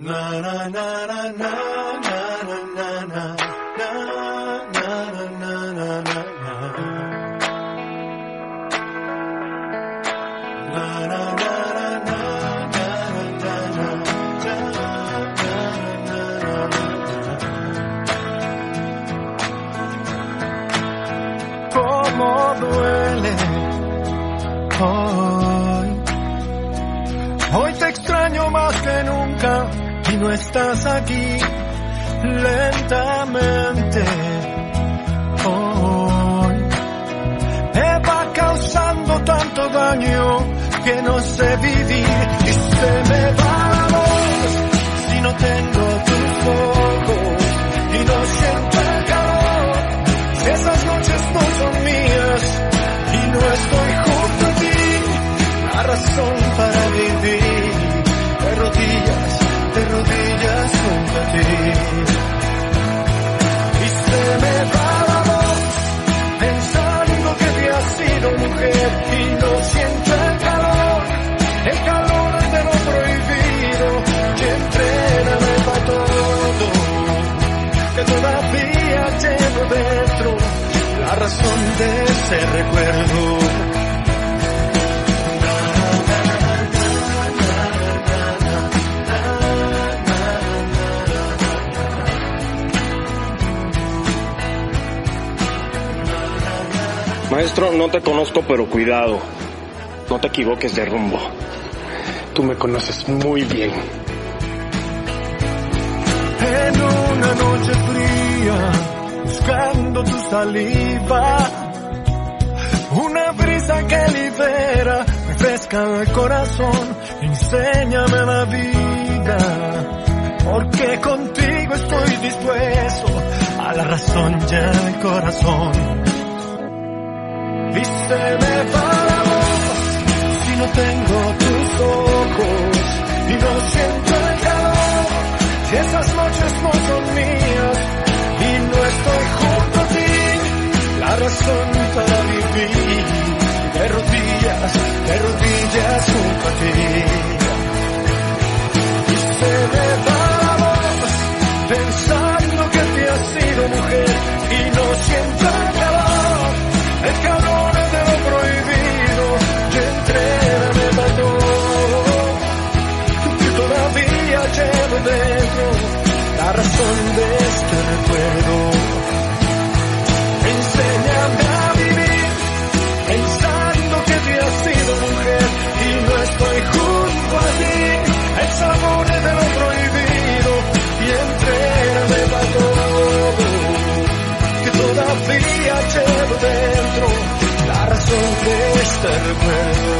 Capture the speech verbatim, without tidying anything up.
Cómo duele hoy. Hoy te extraño más que nunca y no estás aquí. Lentamente hoy me va causando tanto daño que no sé vivir y se me va la voz si no tengo tus ojos y no siento el calor. Si esas noches no son mías y no estoy junto a ti, la razón para vivir de rodillas, de rodillas junto a ti. Y se me va la voz pensando que te has sido mujer y no siento el calor, el calor de lo prohibido que entréname para todo, que todavía llevo dentro la razón de ese recuerdo. Maestro, no te conozco, pero cuidado. No te equivoques de rumbo. Tú me conoces muy bien. En una noche fría, buscando tu saliva, una brisa que libera, refresca el corazón, enséñame la vida, porque contigo estoy dispuesto a la razón y al corazón. Y se me va la voz si no tengo tus ojos y no siento el calor. Si esas noches no son mías y no estoy junto a ti, la razón para vivir de rodillas, de rodillas junto a ti. Y se me va la voz pensando que te has sido mujer y no siento el calor, el calor de lo prohibido que entréname para todo, que todavía llevo dentro la razón de este recuerdo. Enséñame a vivir pensando que te has sido mujer y no estoy junto a ti, el sabor de lo prohibido y entréname para todo, que todavía llevo dentro la razón de este recuerdo.